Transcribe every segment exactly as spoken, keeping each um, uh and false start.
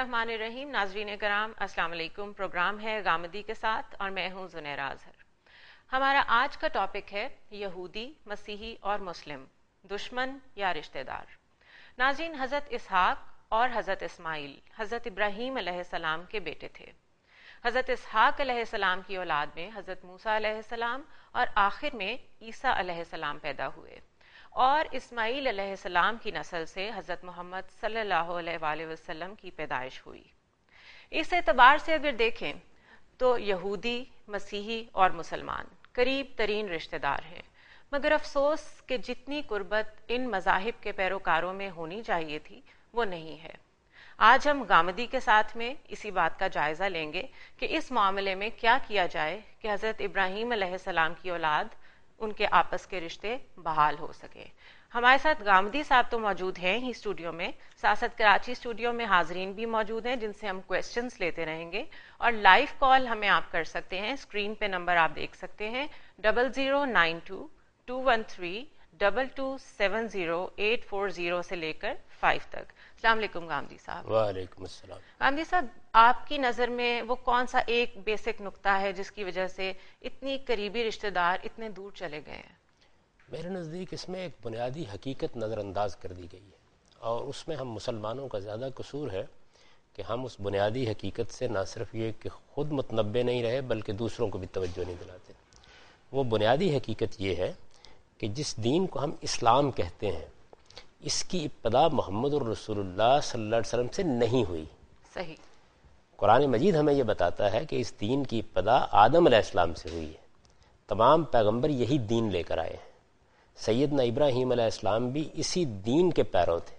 الرحمن الرحیم. ناظرین کرام السلام علیکم. پروگرام ہے غامدی کے ساتھ اور میں ہوں زنیرہ اظہر. ہمارا آج کا ٹاپک ہے یہودی، مسیحی اور مسلم، دشمن یا رشتہ دار. ناظرین، حضرت اسحاق اور حضرت اسماعیل حضرت ابراہیم علیہ السلام کے بیٹے تھے. حضرت اسحاق علیہ السلام کی اولاد میں حضرت موسیٰ علیہ السلام اور آخر میں عیسیٰ علیہ السلام پیدا ہوئے، اور اسماعیل علیہ السلام کی نسل سے حضرت محمد صلی اللہ علیہ وآلہ وسلم کی پیدائش ہوئی. اس اعتبار سے اگر دیکھیں تو یہودی، مسیحی اور مسلمان قریب ترین رشتہ دار ہیں، مگر افسوس کہ جتنی قربت ان مذاہب کے پیروکاروں میں ہونی چاہیے تھی وہ نہیں ہے. آج ہم غامدی کے ساتھ میں اسی بات کا جائزہ لیں گے کہ اس معاملے میں کیا کیا جائے کہ حضرت ابراہیم علیہ السلام کی اولاد، ان کے آپس کے رشتے بحال ہو سکے. ہمارے ساتھ غامدی صاحب تو موجود ہیں ہی اسٹوڈیو میں، ساتھ کراچی اسٹوڈیو میں حاضرین بھی موجود ہیں جن سے ہم کویسچنز لیتے رہیں گے، اور لائیو کال ہمیں آپ کر سکتے ہیں. اسکرین پہ نمبر آپ دیکھ سکتے ہیں double zero nine two two one three double two seven zero eight four zero سے لے کر فائیو تک. السلام علیکم غامدی صاحب. وعلیکم السلام. غامدی صاحب، آپ کی نظر میں وہ کون سا ایک بیسک نقطہ ہے جس کی وجہ سے اتنی قریبی رشتہ دار اتنے دور چلے گئے ہیں؟ میرے نزدیک اس میں ایک بنیادی حقیقت نظر انداز کر دی گئی ہے، اور اس میں ہم مسلمانوں کا زیادہ قصور ہے کہ ہم اس بنیادی حقیقت سے نہ صرف یہ کہ خود متنبع نہیں رہے بلکہ دوسروں کو بھی توجہ نہیں دلاتے. وہ بنیادی حقیقت یہ ہے کہ جس دین کو ہم اسلام کہتے ہیں، اس کی ابتدا محمد الرسول اللہ صلی اللہ علیہ وسلم سے نہیں ہوئی. صحیح. قرآن مجید ہمیں یہ بتاتا ہے کہ اس دین کی ابتدا آدم علیہ السلام سے ہوئی ہے. تمام پیغمبر یہی دین لے کر آئے ہیں. سیدنا ابراہیم علیہ السلام بھی اسی دین کے پیرو تھے.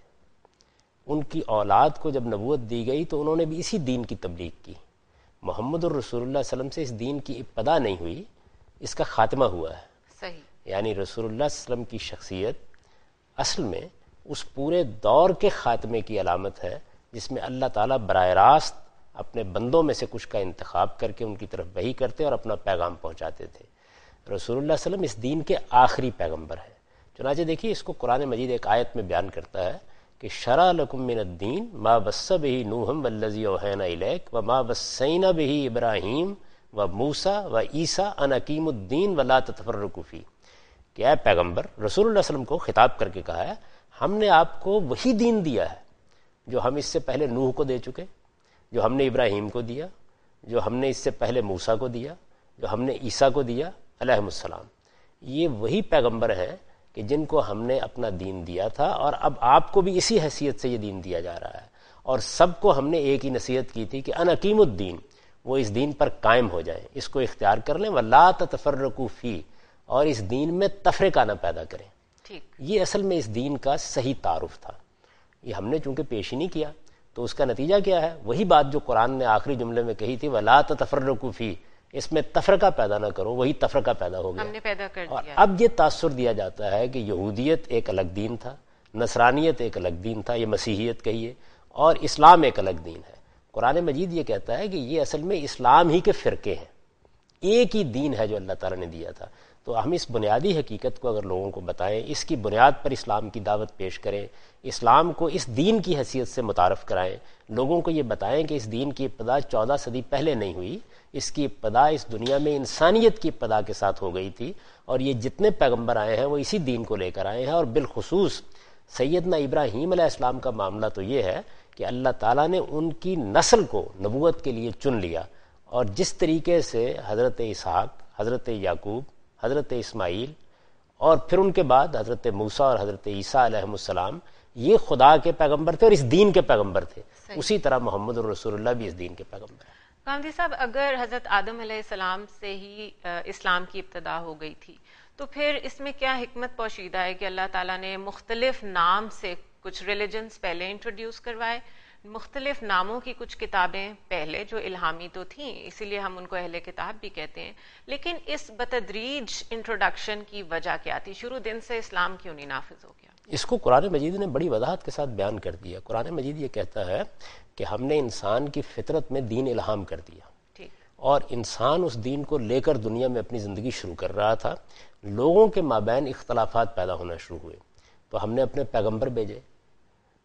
ان کی اولاد کو جب نبوت دی گئی تو انہوں نے بھی اسی دین کی تبلیغ کی. محمد الرسول اللہ صلی اللہ علیہ وسلم سے اس دین کی ابتدا نہیں ہوئی، اس کا خاتمہ ہوا ہے. صحیح. یعنی رسول اللہ صلی اللہ علیہ وسلم کی شخصیت اصل میں اس پورے دور کے خاتمے کی علامت ہے جس میں اللہ تعالیٰ براہ راست اپنے بندوں میں سے کچھ کا انتخاب کر کے ان کی طرف وحی کرتے اور اپنا پیغام پہنچاتے تھے. رسول اللہ صلی اللہ علیہ وسلم اس دین کے آخری پیغمبر ہیں. چنانچہ دیکھیے، اس کو قرآن مجید ایک آیت میں بیان کرتا ہے کہ شرع لکم من الدین ما وصى به نوح والذی اوحینا الیک وما وصینا به ابراہیم وموسیٰ وعیسیٰ ان اقیموا الدین ولا تتفرقوا فیہ. کہ اے پیغمبر، رسول اللہ صلی اللہ علیہ وسلم کو خطاب کر کے کہا ہے ہم نے آپ کو وہی دین دیا ہے جو ہم اس سے پہلے نوح کو دے چکے، جو ہم نے ابراہیم کو دیا، جو ہم نے اس سے پہلے موسیٰ کو دیا، جو ہم نے عیسیٰ کو دیا علیہ السلام. یہ وہی پیغمبر ہیں کہ جن کو ہم نے اپنا دین دیا تھا، اور اب آپ کو بھی اسی حیثیت سے یہ دین دیا جا رہا ہے. اور سب کو ہم نے ایک ہی نصیحت کی تھی کہ ان اقیم الدین، وہ اس دین پر قائم ہو جائیں، اس کو اختیار کر لیں، ولا تتفرقوا فیہ، اور اس دین میں تفرقہ نہ پیدا کریں. یہ اصل میں اس دین کا صحیح تعارف تھا. یہ ہم نے چونکہ پیش ہی نہیں کیا تو اس کا نتیجہ کیا ہے؟ وہی بات جو قرآن نے آخری جملے میں کہی تھی ولا تتفرقوا فیہ، اس میں تفرقہ پیدا نہ کرو، وہی تفرقہ پیدا ہو گیا. ہم نے پیدا کر دیا. اور اب یہ تاثر دیا جاتا ہے کہ یہودیت ایک الگ دین تھا، نصرانیت ایک الگ دین تھا، یہ مسیحیت کہیے، اور اسلام ایک الگ دین ہے. قرآن مجید یہ کہتا ہے کہ یہ اصل میں اسلام ہی کے فرقے ہیں، ایک ہی دین ہے جو اللہ تعالیٰ نے دیا تھا. تو ہم اس بنیادی حقیقت کو اگر لوگوں کو بتائیں، اس کی بنیاد پر اسلام کی دعوت پیش کریں، اسلام کو اس دین کی حیثیت سے متعارف کرائیں، لوگوں کو یہ بتائیں کہ اس دین کی ابتدا چودہ صدی پہلے نہیں ہوئی، اس کی ابتدا اس دنیا میں انسانیت کی ابتدا کے ساتھ ہو گئی تھی، اور یہ جتنے پیغمبر آئے ہیں وہ اسی دین کو لے کر آئے ہیں. اور بالخصوص سیدنا ابراہیم علیہ السلام کا معاملہ تو یہ ہے کہ اللہ تعالیٰ نے ان کی نسل کو نبوت کے لیے چن لیا، اور جس طریقے سے حضرت اسحاق، حضرت یعقوب، حضرت اسماعیل، اور پھر ان کے بعد حضرت موسیٰ اور حضرت عیسیٰ علیہ السلام یہ خدا کے پیغمبر تھے اور اس دین کے پیغمبر تھے، اسی طرح محمد الرسول اللہ بھی اس دین کے پیغمبر ہیں. غامدی صاحب، اگر حضرت آدم علیہ السلام سے ہی اسلام کی ابتدا ہو گئی تھی تو پھر اس میں کیا حکمت پوشیدہ ہے کہ اللہ تعالیٰ نے مختلف نام سے کچھ ریلیجنز پہلے انٹروڈیوس کروائے، مختلف ناموں کی کچھ کتابیں پہلے جو الہامی تو تھیں، اسی لیے ہم ان کو اہل کتاب بھی کہتے ہیں، لیکن اس بتدریج انٹروڈکشن کی وجہ کیا تھی؟ شروع دن سے اسلام کیوں نہیں نافذ ہو گیا؟ اس کو قرآن مجید نے بڑی وضاحت کے ساتھ بیان کر دیا. قرآن مجید یہ کہتا ہے کہ ہم نے انسان کی فطرت میں دین الہام کر دیا، اور انسان اس دین کو لے کر دنیا میں اپنی زندگی شروع کر رہا تھا. لوگوں کے مابین اختلافات پیدا ہونا شروع ہوئے تو ہم نے اپنے پیغمبر بھیجے،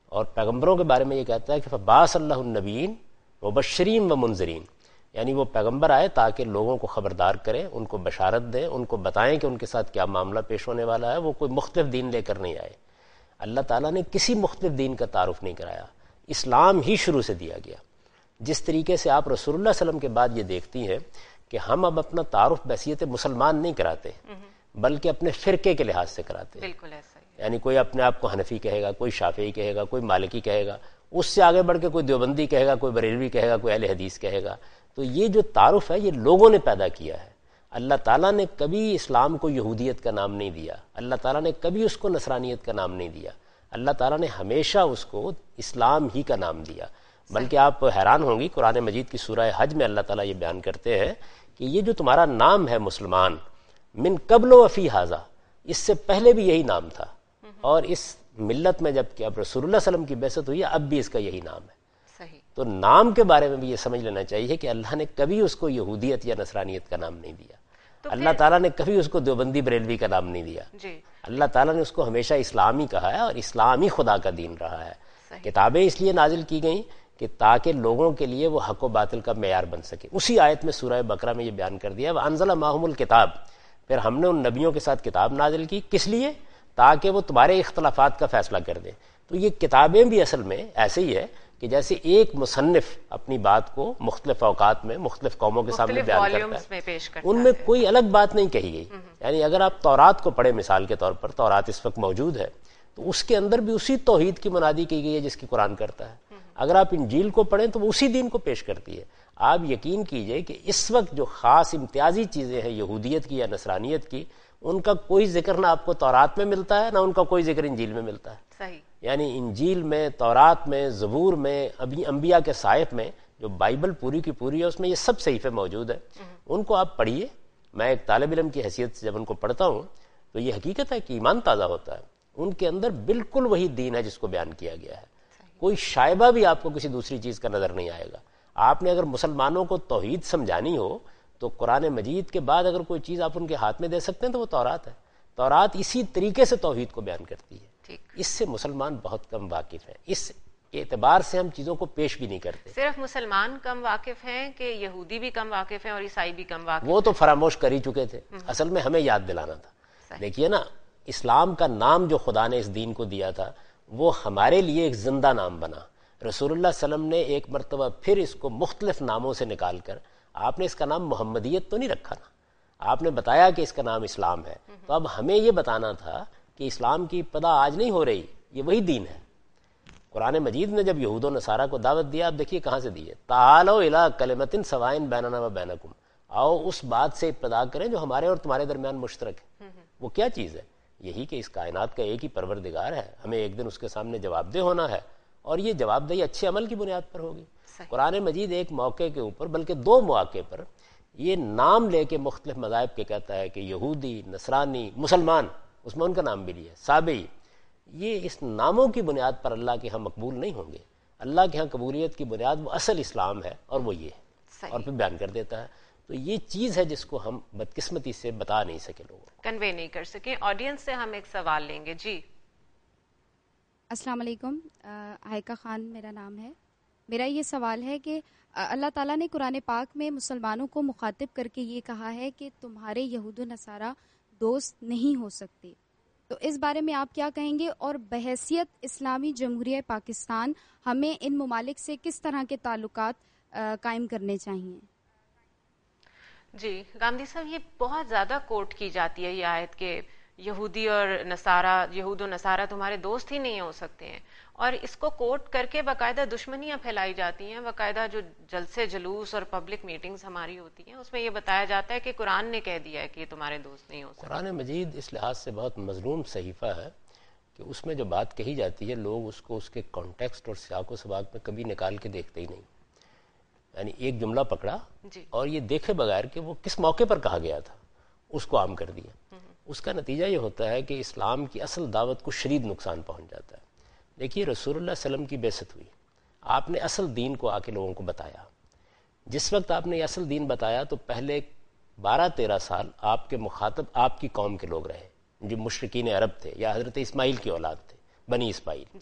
اور پیغمبروں کے بارے میں یہ کہتا ہے کہ فبعث اللہ النبیین مبشرین و منذرین، یعنی وہ پیغمبر آئے تاکہ لوگوں کو خبردار کریں، ان کو بشارت دیں، ان کو بتائیں کہ ان کے ساتھ کیا معاملہ پیش ہونے والا ہے۔ وہ کوئی مختلف دین لے کر نہیں آئے، اللہ تعالیٰ نے کسی مختلف دین کا تعارف نہیں کرایا، اسلام ہی شروع سے دیا گیا۔ جس طریقے سے آپ رسول اللہ صلی اللہ علیہ وسلم کے بعد یہ دیکھتی ہیں کہ ہم اب اپنا تعارف بحیثیت مسلمان نہیں کراتے بلکہ اپنے فرقے کے لحاظ سے کراتے ہیں۔ بالکل ایسا ہی، یعنی کوئی اپنے آپ کو حنفی کہے گا، کوئی شافعی کہے گا، کوئی مالکی کہے گا، اس سے آگے بڑھ کے کوئی دیوبندی کہے گا، کوئی بریلوی کہے گا، کوئی اہل حدیث کہے گا۔ تو یہ جو تعارف ہے یہ لوگوں نے پیدا کیا ہے۔ اللہ تعالیٰ نے کبھی اسلام کو یہودیت کا نام نہیں دیا، اللہ تعالیٰ نے کبھی اس کو نصرانیت کا نام نہیں دیا، اللہ تعالیٰ نے ہمیشہ اس کو اسلام ہی کا نام دیا۔ بلکہ آپ حیران ہوں گی، قرآن مجید کی سورہ حج میں اللہ تعالیٰ یہ بیان کرتے ہیں کہ یہ جو تمہارا نام ہے مسلمان، من قبل و فی ھذا، اس سے پہلے بھی یہی نام تھا، اور اس ملت میں جب کہ اب رسول اللہ صلی اللہ علیہ وسلم کی بعثت ہوئی ہے اب بھی اس کا یہی نام ہے۔ صحیح۔ تو نام کے بارے میں بھی یہ سمجھ لینا چاہیے کہ اللہ نے کبھی اس کو یہودیت یا نصرانیت کا نام نہیں دیا، اللہ تعالیٰ نے کبھی اس کو دیوبندی بریلوی کا نام نہیں دیا، جی، اللہ تعالیٰ نے اس کو ہمیشہ اسلامی کہا ہے، اور اسلامی خدا کا دین رہا ہے۔ کتابیں اس لیے نازل کی گئیں کہ تاکہ لوگوں کے لیے وہ حق و باطل کا معیار بن سکے۔ اسی آیت میں سورہ بقرہ میں یہ بیان کر دیا وَأَنزَلَ مَعَهُمُ الْكِتَابَ، پھر ہم نے ان نبیوں کے ساتھ کتاب نازل کی، کس لیے؟ تاکہ وہ تمہارے اختلافات کا فیصلہ کر دیں۔ تو یہ کتابیں بھی اصل میں ایسے ہی ہے کہ جیسے ایک مصنف اپنی بات کو مختلف اوقات میں مختلف قوموں کے سامنے بیان کرتا ہے، ان میں کوئی الگ بات نہیں کہی گئی۔ یعنی اگر آپ تورات کو پڑھیں مثال کے طور پر، تورات اس وقت موجود ہے، تو اس کے اندر بھی اسی توحید کی منادی کی گئی ہے جس کی قرآن کرتا ہے۔ اگر آپ انجیل کو پڑھیں تو وہ اسی دین کو پیش کرتی ہے۔ آپ یقین کیجئے کہ اس وقت جو خاص امتیازی چیزیں ہیں یہودیت کی یا نصرانیت کی، ان کا کوئی ذکر نہ آپ کو تورات میں ملتا ہے، نہ ان کا کوئی ذکر انجیل میں ملتا ہے۔ صحیح۔ یعنی انجیل میں، تورات میں، زبور میں، ابھی انبیاء کے صحائف میں، جو بائبل پوری کی پوری ہے اس میں یہ سب صحیفے موجود ہیں، ان کو آپ پڑھیے۔ میں ایک طالب علم کی حیثیت سے جب ان کو پڑھتا ہوں تو یہ حقیقت ہے کہ ایمان تازہ ہوتا ہے۔ ان کے اندر بالکل وہی دین ہے جس کو بیان کیا گیا ہے، کوئی شائبہ بھی آپ کو کسی دوسری چیز کا نظر نہیں آئے گا۔ آپ نے اگر مسلمانوں کو توحید سمجھانی ہو تو قرآن مجید کے بعد اگر کوئی چیز آپ ان کے ہاتھ میں دے سکتے ہیں تو وہ تورات ہے۔ تورات اسی طریقے سے توحید کو بیان کرتی ہے، اس سے مسلمان بہت کم واقف ہیں، اس اعتبار سے ہم چیزوں کو پیش بھی نہیں کرتے۔ صرف مسلمان کم واقف ہیں کہ یہودی بھی کم واقف ہیں اور عیسائی بھی کم واقف؟ وہ تو فراموش کر ہی چکے تھے، اصل میں ہمیں یاد دلانا تھا۔ دیکھیے نا، اسلام کا نام جو خدا نے اس دین کو دیا تھا وہ ہمارے لیے ایک زندہ نام بنا۔ رسول اللہ صلی اللہ علیہ وسلم نے ایک مرتبہ پھر اس کو مختلف ناموں سے نکال کر، آپ نے اس کا نام محمدیت تو نہیں رکھا نا، آپ نے بتایا کہ اس کا نام اسلام ہے۔ تو اب ہمیں یہ بتانا تھا کہ اسلام کی ابتدا آج نہیں ہو رہی، یہ وہی دین ہے۔ قرآن مجید نے جب یہود و نصارہ کو دعوت دیا، اب دیکھیے کہاں سے دی ہے، تعالوا الی کلمۃ سواء بیننا و بینکم، آؤ اس بات سے ابتدا کریں جو ہمارے اور تمہارے درمیان مشترک ہے۔ وہ کیا چیز ہے؟ یہی کہ اس کائنات کا ایک ہی پروردگار ہے، ہمیں ایک دن اس کے سامنے جواب دہ ہونا ہے، اور یہ جواب دہی اچھے عمل کی بنیاد پر ہوگی۔ قرآن مجید ایک موقع کے اوپر، بلکہ دو مواقع پر یہ نام لے کے مختلف مذاہب کے کہتا ہے کہ یہودی، نصرانی، مسلمان، اس میں ان کا نام بھی لیا سابئی، یہ اس ناموں کی بنیاد پر اللہ کے ہاں مقبول نہیں ہوں گے۔ اللہ کے ہاں قبولیت کی بنیاد وہ اصل اسلام ہے، اور وہ یہ ہے، اور پھر بیان کر دیتا ہے۔ تو یہ چیز ہے جس کو ہم بدقسمتی سے بتا نہیں سکے، لوگوں کو کنوے نہیں کر سکے۔ آڈینس سے ہم ایک سوال لیں گے۔ جی السلام علیکم، ہائکہ خان میرا نام ہے۔ میرا یہ سوال ہے کہ اللہ تعالیٰ نے قرآن پاک میں مسلمانوں کو مخاطب کر کے یہ کہا ہے کہ تمہارے یہود و نصارہ دوست نہیں ہو سکتے، تو اس بارے میں آپ کیا کہیں گے، اور بحیثیت اسلامی جمہوریہ پاکستان ہمیں ان ممالک سے کس طرح کے تعلقات قائم کرنے چاہیے؟ جی گامدی صاحب، یہ بہت زیادہ کوٹ کی جاتی ہے یہ آیت کہ یہودی اور نصارہ، یہود و نصارہ تمہارے دوست ہی نہیں ہو سکتے ہیں، اور اس کو کوٹ کر کے باقاعدہ دشمنیاں پھیلائی جاتی ہیں۔ باقاعدہ جو جلسے جلوس اور پبلک میٹنگز ہماری ہوتی ہیں اس میں یہ بتایا جاتا ہے کہ قرآن نے کہہ دیا ہے کہ یہ تمہارے دوست نہیں ہو سکتے۔ قرآن مجید اس لحاظ سے بہت مظلوم صحیفہ ہے کہ اس میں جو بات کہی جاتی ہے لوگ اس کو اس کے کانٹیکسٹ اور سیاق و سباق میں کبھی نکال کے دیکھتے ہی نہیں۔ یعنی ایک جملہ پکڑا جی، اور یہ دیکھے بغیر کہ وہ کس موقع پر کہا گیا تھا اس کو عام کر دیا۔ اس کا نتیجہ یہ ہوتا ہے کہ اسلام کی اصل دعوت کو شدید نقصان پہنچ جاتا ہے۔ دیکھیے رسول اللہ صلی اللہ علیہ وسلم کی بعثت ہوئی، آپ نے اصل دین کو آ کے لوگوں کو بتایا۔ جس وقت آپ نے یہ اصل دین بتایا تو پہلے بارہ تیرہ سال آپ کے مخاطب آپ کی قوم کے لوگ رہے جو مشرکین عرب تھے یا حضرت اسماعیل کی اولاد تھے، بنی اسماعیل۔ جی،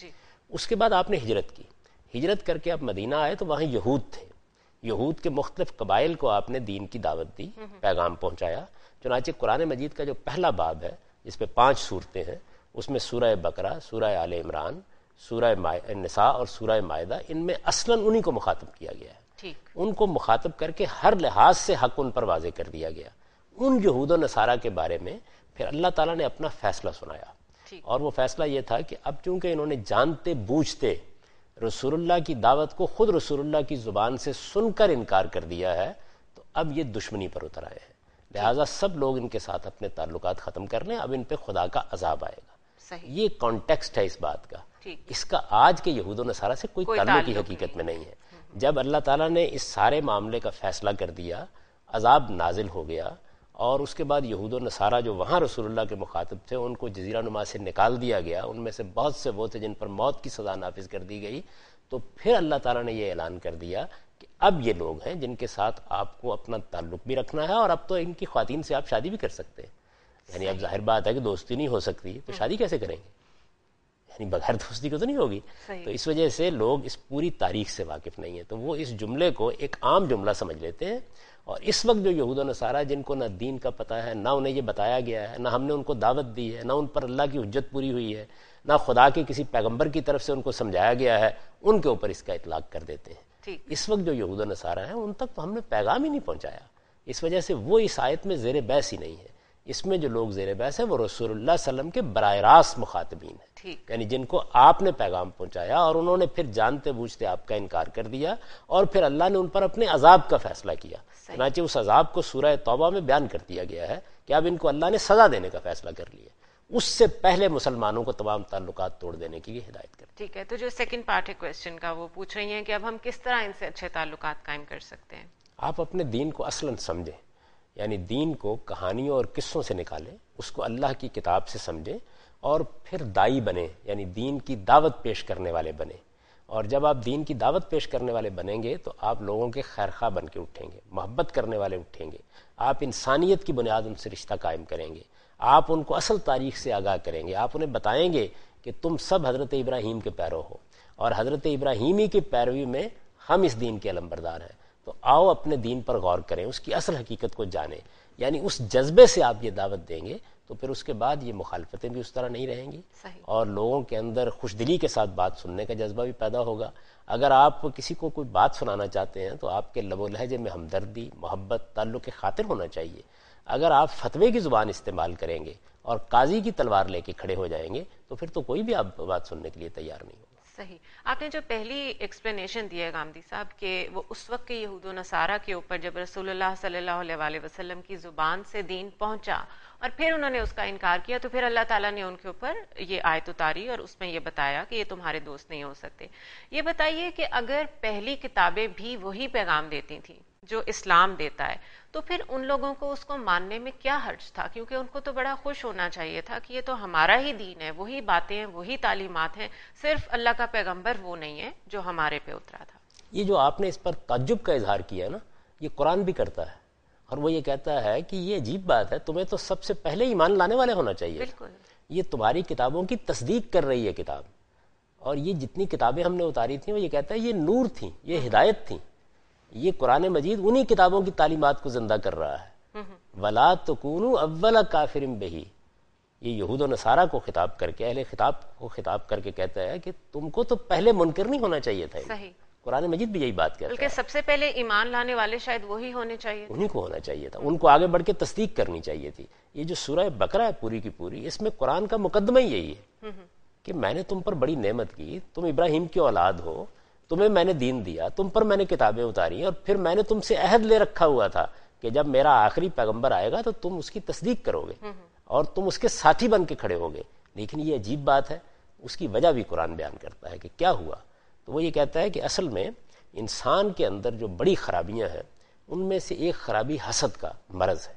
اس کے بعد آپ نے ہجرت کی، ہجرت کر کے آپ مدینہ آئے تو وہاں یہود تھے، یہود کے مختلف قبائل کو آپ نے دین کی دعوت دی، پیغام پہنچایا۔ چنانچہ قرآن مجید کا جو پہلا باب ہے جس پہ پانچ صورتیں ہیں، اس میں سورہ بقرہ، سورہ آل عمران، سورہ نساء اور سورہ مائدہ، ان میں اصلاً انہی کو مخاطب کیا گیا ہے، ٹھیک، ان کو مخاطب کر کے ہر لحاظ سے حق ان پر واضح کر دیا گیا۔ ان یہود و نصارہ کے بارے میں پھر اللہ تعالیٰ نے اپنا فیصلہ سنایا، اور وہ فیصلہ یہ تھا کہ اب چونکہ انہوں نے جانتے بوجھتے رسول اللہ کی دعوت کو خود رسول اللہ کی زبان سے سن کر انکار کر دیا ہے، تو اب یہ دشمنی پر اتر آئے ہیں، لہٰذا سب لوگ ان کے ساتھ اپنے تعلقات ختم کر لیں، اب ان پہ خدا کا عذاب آئے گا۔ صحیح، یہ کانٹیکسٹ ہے اس بات کا، ٹھیک، اس کا آج کے یہود و نصارہ سے کوئی کوئی تعلق ہی تعلق حقیقت نہیں میں نہیں ہے۔ جب اللہ تعالیٰ نے اس سارے معاملے کا فیصلہ کر دیا، عذاب نازل ہو گیا، اور اس کے بعد یہود و نصارہ جو وہاں رسول اللہ کے مخاطب تھے ان کو جزیرہ نما سے نکال دیا گیا، ان میں سے بہت سے وہ تھے جن پر موت کی سزا نافذ کر دی گئی، تو پھر اللہ تعالیٰ نے یہ اعلان کر دیا کہ اب یہ لوگ ہیں جن کے ساتھ آپ کو اپنا تعلق بھی رکھنا ہے، اور اب تو ان کی خواتین سے آپ شادی بھی کر سکتے ہیں، یعنی اب ظاہر بات ہے کہ دوستی نہیں ہو سکتی تو شادی کیسے کریں گے، یعنی بغیر دوستی کو تو نہیں ہوگی۔ تو اس وجہ سے لوگ اس پوری تاریخ سے واقف نہیں ہیں، تو وہ اس جملے کو ایک عام جملہ سمجھ لیتے ہیں، اور اس وقت جو یہود و نصارہ جن کو نہ دین کا پتہ ہے، نہ انہیں یہ بتایا گیا ہے، نہ ہم نے ان کو دعوت دی ہے، نہ ان پر اللہ کی حجت پوری ہوئی ہے، نہ خدا کے کسی پیغمبر کی طرف سے ان کو سمجھایا گیا ہے، ان کے اوپر اس کا اطلاق کر دیتے ہیں۔ اس وقت جو یہود و نصارہ ہیں ان تک تو ہم نے پیغام ہی نہیں پہنچایا، اس وجہ سے وہ اس آیت میں زیر بحث ہی نہیں ہے۔ اس میں جو لوگ زیر بحث ہیں وہ رسول اللہ صلی اللہ علیہ وسلم کے براہ راست مخاطبین ہیں، یعنی جن کو آپ نے پیغام پہنچایا اور انہوں نے پھر جانتے بوجھتے آپ کا انکار کر دیا، اور پھر اللہ نے ان پر اپنے عذاب کا فیصلہ کیا۔ چنانچہ اس عذاب کو سورہ توبہ میں بیان کر دیا گیا ہے کہ اب ان کو اللہ نے سزا دینے کا فیصلہ کر لیا، اس سے پہلے مسلمانوں کو تمام تعلقات توڑ دینے کی ہدایت کر دی۔ ٹھیک ہے، تو جو سیکنڈ پارٹ ہے کویسچن کا، وہ پوچھ رہی ہیں کہ اب ہم کس طرح ان سے اچھے تعلقات قائم کر سکتے ہیں؟ آپ اپنے دین کو اصلاً سمجھیں، یعنی دین کو کہانیوں اور قصوں سے نکالیں، اس کو اللہ کی کتاب سے سمجھیں، اور پھر دائی بنیں، یعنی دین کی دعوت پیش کرنے والے بنیں۔ اور جب آپ دین کی دعوت پیش کرنے والے بنیں گے تو آپ لوگوں کے خیرخواہ بن کے اٹھیں گے، محبت کرنے والے اٹھیں گے، آپ انسانیت کی بنیاد ان سے رشتہ قائم کریں گے، آپ ان کو اصل تاریخ سے آگاہ کریں گے، آپ انہیں بتائیں گے کہ تم سب حضرت ابراہیم کے پیرو ہو، اور حضرت ابراہیمی کی پیروی میں ہم اس دین کے علمبردار ہیں، تو آؤ اپنے دین پر غور کریں، اس کی اصل حقیقت کو جانیں، یعنی اس جذبے سے آپ یہ دعوت دیں گے تو پھر اس کے بعد یہ مخالفتیں بھی اس طرح نہیں رہیں گی، اور لوگوں کے اندر خوش دلی کے ساتھ بات سننے کا جذبہ بھی پیدا ہوگا۔ اگر آپ کسی کو کوئی بات سنانا چاہتے ہیں تو آپ کے لب و لہجے میں ہمدردی، محبت، تعلق خاطر ہونا چاہیے۔ اگر آپ فتوے کی زبان استعمال کریں گے اور قاضی کی تلوار لے کے کھڑے ہو جائیں گے تو پھر تو کوئی بھی آپ بات سننے کے لیے تیار نہیں ہوگا۔ صحیح، آپ نے جو پہلی ایکسپلینیشن دی ہے گامدی صاحب کہ وہ اس وقت کے یہود و نصارہ کے اوپر جب رسول اللہ صلی اللہ علیہ وآلہ وسلم کی زبان سے دین پہنچا اور پھر انہوں نے اس کا انکار کیا تو پھر اللہ تعالیٰ نے ان کے اوپر یہ آیت اتاری اور اس میں یہ بتایا کہ یہ تمہارے دوست نہیں ہو سکتے۔ یہ بتائیے کہ اگر پہلی کتابیں بھی وہی پیغام دیتی تھیں جو اسلام دیتا ہے تو پھر ان لوگوں کو اس کو ماننے میں کیا حرج تھا؟ کیونکہ ان کو تو بڑا خوش ہونا چاہیے تھا کہ یہ تو ہمارا ہی دین ہے، وہی باتیں ہیں، وہی تعلیمات ہیں، صرف اللہ کا پیغمبر وہ نہیں ہے جو ہمارے پہ اترا تھا۔ یہ جو آپ نے اس پر تعجب کا اظہار کیا نا، یہ قرآن بھی کرتا ہے، اور وہ یہ کہتا ہے کہ یہ عجیب بات ہے، تمہیں تو سب سے پہلے ایمان لانے والے ہونا چاہیے۔ بالکل، یہ تمہاری کتابوں کی تصدیق کر رہی ہے کتاب، اور یہ جتنی کتابیں ہم نے اتاری تھیں وہ یہ کہتا ہے یہ نور تھیں، یہ ہدایت تھیں، یہ قرآن مجید انہی کتابوں کی تعلیمات کو زندہ کر رہا ہے۔ وَلَا تَكُونُوا أَوَّلَ كَافِرٍ بِهِ، یہ یہود و نصارہ کو خطاب کر کے، اہل خطاب کو خطاب کر کے کہتا ہے کہ تم کو تو پہلے منکر نہیں ہونا چاہیے تھا۔ صحیح، قرآن مجید بھی یہی بات کہتا ہے، بلکہ سب سے پہلے ایمان لانے والے شاید وہی ہونے چاہیے، انہی کو ہونا چاہیے تھا، ان کو آگے بڑھ کے تصدیق کرنی چاہیے تھی۔ یہ جو سورہ بقرہ ہے پوری کی پوری، اس میں قرآن کا مقدمہ ہی یہی ہے کہ میں نے تم پر بڑی نعمت کی، تم ابراہیم کی اولاد ہو، تمہیں میں نے دین دیا، تم پر میں نے کتابیں اتاری، اور پھر میں نے تم سے عہد لے رکھا ہوا تھا کہ جب میرا آخری پیغمبر آئے گا تو تم اس کی تصدیق کرو گے اور تم اس کے ساتھی بن کے کھڑے ہوگے۔ لیکن یہ عجیب بات ہے، اس کی وجہ بھی قرآن بیان کرتا ہے کہ کیا ہوا۔ تو وہ یہ کہتا ہے کہ اصل میں انسان کے اندر جو بڑی خرابیاں ہیں ان میں سے ایک خرابی حسد کا مرض ہے،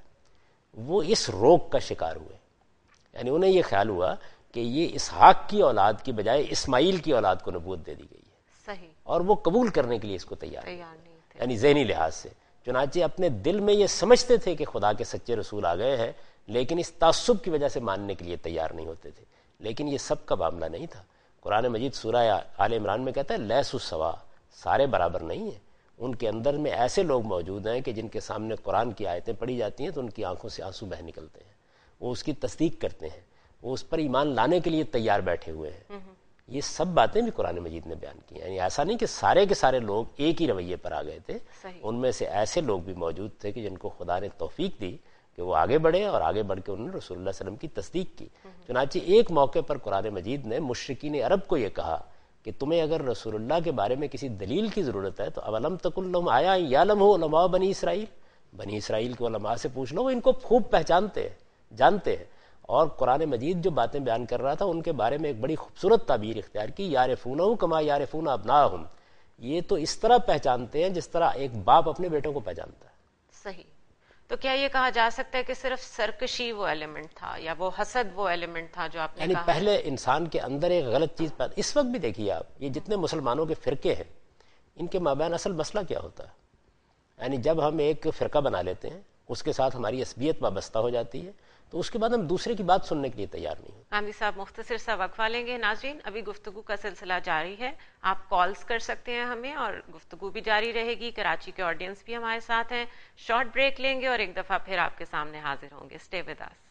وہ اس روگ کا شکار ہوئے، یعنی انہیں یہ خیال ہوا کہ یہ اسحاق کی اولاد کی بجائے اسماعیل کی اولاد کو نبوت دے دی گئی ہے، صحیح، اور وہ قبول کرنے کے لیے اس کو تیار تیار نہیں تھے، یعنی ذہنی لحاظ سے۔ چنانچہ اپنے دل میں یہ سمجھتے تھے کہ خدا کے سچے رسول آ گئے ہیں، لیکن اس تعصب کی وجہ سے ماننے کے لیے تیار نہیں ہوتے تھے۔ لیکن یہ سب کا معاملہ نہیں تھا، قرآن مجید سورہ آل عمران میں کہتا ہے لیسوا سوا، سارے برابر نہیں ہیں، ان کے اندر میں ایسے لوگ موجود ہیں کہ جن کے سامنے قرآن کی آیتیں پڑھی جاتی ہیں تو ان کی آنکھوں سے آنسو بہہ نکلتے ہیں، وہ اس کی تصدیق کرتے ہیں، وہ اس پر ایمان لانے کے لیے تیار بیٹھے ہوئے ہیں. یہ سب باتیں بھی قرآن مجید نے بیان کی ہیں. یعنی ایسا نہیں کہ سارے کے سارے لوگ ایک ہی رویے پر آ گئے تھے، ان میں سے ایسے لوگ بھی موجود تھے کہ جن کو خدا نے توفیق دی کہ وہ آگے بڑھے، اور آگے بڑھ کے انہوں نے رسول اللہ صلی اللہ علیہ وسلم کی تصدیق کی. چنانچہ ایک موقع پر قرآن مجید نے مشرکین عرب کو یہ کہا کہ تمہیں اگر رسول اللہ کے بارے میں کسی دلیل کی ضرورت ہے تو اولم تکن لہم آیا یعلمہ علماء بنی اسرائیل، بنی اسرائیل کے علماء سے پوچھ لو، وہ ان کو خوب پہچانتے ہیں، جانتے ہیں. اور قرآن مجید جو باتیں بیان کر رہا تھا ان کے بارے میں ایک بڑی خوبصورت تعبیر اختیار کی، یعرفونہ کما یعرفون ابناءہم، یہ تو اس طرح پہچانتے ہیں جس طرح ایک باپ اپنے بیٹوں کو پہچانتا ہے. صحیح. تو کیا یہ کہا جا سکتا ہے کہ صرف سرکشی وہ ایلیمنٹ تھا یا وہ حسد وہ ایلیمنٹ تھا جو آپ نے یعنی کہا؟ پہلے انسان کے اندر ایک غلط چیز پیدا. اس وقت بھی دیکھیے آپ، یہ جتنے مسلمانوں کے فرقے ہیں ان کے مابین اصل مسئلہ کیا ہوتا ہے؟ یعنی جب ہم ایک فرقہ بنا لیتے ہیں، اس کے ساتھ ہماری عصبیت وابستہ ہو جاتی ہے، تو اس کے بعد ہم دوسرے کی بات سننے کے لیے تیار نہیں ہوتے. حامد صاحب مختصر سا وقفہ لیں گے. ناظرین، ابھی گفتگو کا سلسلہ جاری ہے، آپ کالز کر سکتے ہیں ہمیں اور گفتگو بھی جاری رہے گی. کراچی کے آڈینس بھی ہمارے ساتھ ہیں. شارٹ بریک لیں گے اور ایک دفعہ پھر آپ کے سامنے حاضر ہوں گے. Stay with us.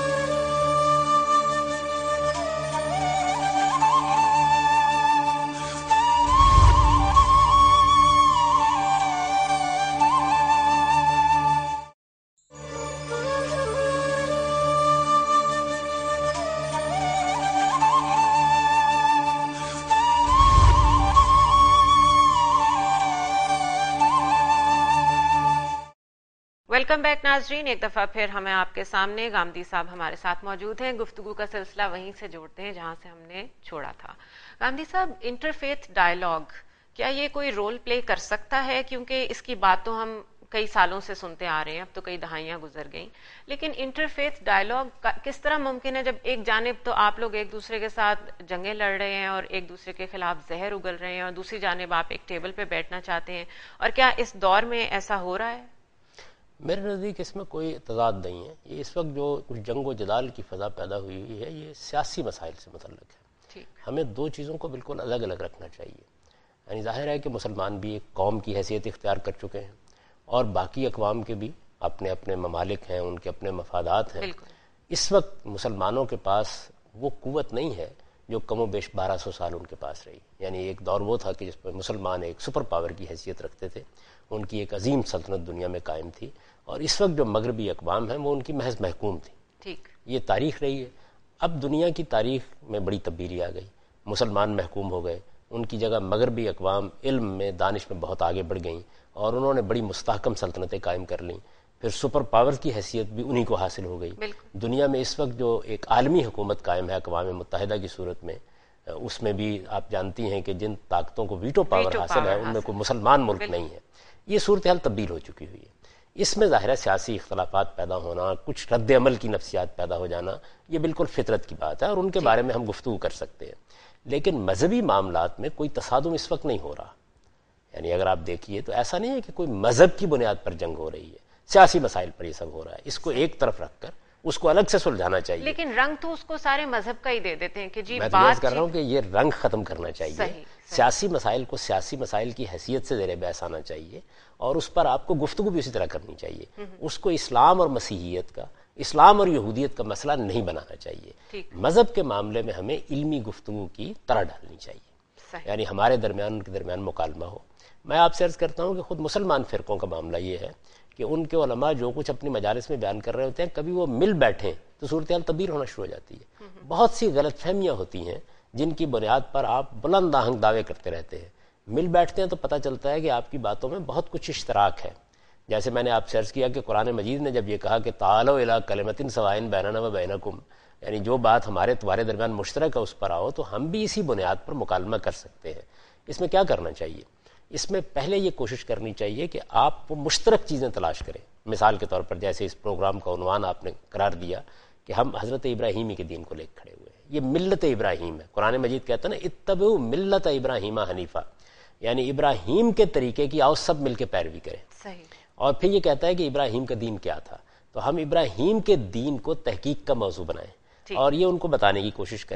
Welcome back ناظرین، ایک دفعہ پھر ہمیں آپ کے سامنے گامدی صاحب ہمارے ساتھ موجود ہیں. گفتگو کا سلسلہ وہیں سے جوڑتے ہیں جہاں سے ہم نے چھوڑا تھا. گامدی صاحب، انٹرفیتھ ڈائلاگ کیا یہ کوئی رول پلے کر سکتا ہے؟ کیونکہ اس کی بات تو ہم کئی سالوں سے سنتے آ رہے ہیں، اب تو کئی دہائیاں گزر گئیں، لیکن انٹرفیتھ ڈائلاگ کس طرح ممکن ہے جب ایک جانب تو آپ لوگ ایک دوسرے کے ساتھ جنگیں لڑ رہے ہیں اور ایک دوسرے کے خلاف زہر اگل رہے ہیں، اور دوسری جانب آپ ایک ٹیبل پہ بیٹھنا چاہتے ہیں؟ اور کیا اس دور میں ایسا ہو رہا ہے؟ میرے نزدیک اس میں کوئی تضاد نہیں ہے. یہ اس وقت جو کچھ جنگ و جدال کی فضا پیدا ہوئی ہوئی ہے، یہ سیاسی مسائل سے متعلق ہے. ہمیں دو چیزوں کو بالکل الگ الگ رکھنا چاہیے. یعنی ظاہر ہے کہ مسلمان بھی ایک قوم کی حیثیت اختیار کر چکے ہیں، اور باقی اقوام کے بھی اپنے اپنے ممالک ہیں، ان کے اپنے مفادات ہیں. اس وقت مسلمانوں کے پاس وہ قوت نہیں ہے جو کم و بیش بارہ سو سال ان کے پاس رہی. یعنی ایک دور وہ تھا کہ جس پر مسلمان ایک سپر پاور کی حیثیت رکھتے تھے، ان کی ایک عظیم سلطنت دنیا میں قائم تھی، اور اس وقت جو مغربی اقوام ہیں وہ ان کی محض محکوم تھی. ٹھیک، یہ تاریخ رہی ہے. اب دنیا کی تاریخ میں بڑی تبدیلی آ گئی، مسلمان محکوم ہو گئے، ان کی جگہ مغربی اقوام علم میں، دانش میں بہت آگے بڑھ گئیں، اور انہوں نے بڑی مستحکم سلطنتیں قائم کر لیں. پھر سپر پاور کی حیثیت بھی انہی کو حاصل ہو گئی. دنیا میں اس وقت جو ایک عالمی حکومت قائم ہے اقوام متحدہ کی صورت میں، اس میں بھی آپ جانتی ہیں کہ جن طاقتوں کو ویٹو پاور حاصل ہے ان میں کوئی مسلمان ملک نہیں ہے. یہ صورتحال تبدیل ہو چکی ہوئی ہے. اس میں ظاہر ہے سیاسی اختلافات پیدا ہونا، کچھ رد عمل کی نفسیات پیدا ہو جانا، یہ بالکل فطرت کی بات ہے، اور ان کے بارے میں ہم گفتگو کر سکتے ہیں. لیکن مذہبی معاملات میں کوئی تصادم اس وقت نہیں ہو رہا. یعنی اگر آپ دیکھیے تو ایسا نہیں ہے کہ کوئی مذہب کی بنیاد پر جنگ ہو رہی ہے، سیاسی مسائل پر یہ سب ہو رہا ہے. اس کو ایک طرف رکھ کر اس کو الگ سے سلجھانا چاہیے. لیکن رنگ تو اس کو سارے مذہب کا ہی دے دیتے ہیں کہ جی میں بات کر رہا ہوں کہ یہ رنگ ختم کرنا چاہیے. سیاسی مسائل کو سیاسی مسائل کی حیثیت سے زیر بحث آنا چاہیے، اور اس پر آپ کو گفتگو بھی اسی طرح کرنی چاہیے. اس کو اسلام اور مسیحیت کا، اسلام اور یہودیت کا مسئلہ نہیں بنانا چاہیے. مذہب کے معاملے میں ہمیں علمی گفتگو کی طرح ڈالنی چاہیے، یعنی ہمارے درمیان ان کے درمیان مکالمہ ہو. میں آپ سے عرض کرتا ہوں کہ خود مسلمان فرقوں کا معاملہ یہ ہے کہ ان کے علماء جو کچھ اپنی مجالس میں بیان کر رہے ہوتے ہیں، کبھی وہ مل بیٹھیں تو صورتحال تبدیل ہونا شروع ہو جاتی ہے. بہت سی غلط فہمیاں ہوتی ہیں جن کی بنیاد پر آپ بلند آہنگ دعوے کرتے رہتے ہیں. مل بیٹھتے ہیں تو پتہ چلتا ہے کہ آپ کی باتوں میں بہت کچھ اشتراک ہے. جیسے میں نے آپ سے عرض کیا کہ قرآن مجید نے جب یہ کہا کہ تعالوا الی کلمۃ سواء بیننا و بینکم، یعنی جو بات ہمارے تمہارے درمیان مشترک ہے اس پر آؤ، تو ہم بھی اسی بنیاد پر مکالمہ کر سکتے ہیں. اس میں کیا کرنا چاہیے؟ اس میں پہلے یہ کوشش کرنی چاہیے کہ آپ وہ مشترک چیزیں تلاش کریں. مثال کے طور پر جیسے اس پروگرام کا عنوان آپ نے قرار دیا کہ ہم حضرت ابراہیمی کے دین کو لے کھڑے ہوئے ہیں. یہ ملت ابراہیم ہے. قرآن مجید کہتا ہے نا اتبعوا ملت ابراہیم حنیفہ، یعنی ابراہیم کے طریقے کی آؤ سب مل کے پیروی کریں. صحیح. اور پھر یہ کہتا ہے کہ ابراہیم کا دین کیا تھا، تو ہم ابراہیم کے دین کو تحقیق کا موضوع بنائیں اور یہ ان کو بتانے کی کوشش کریں.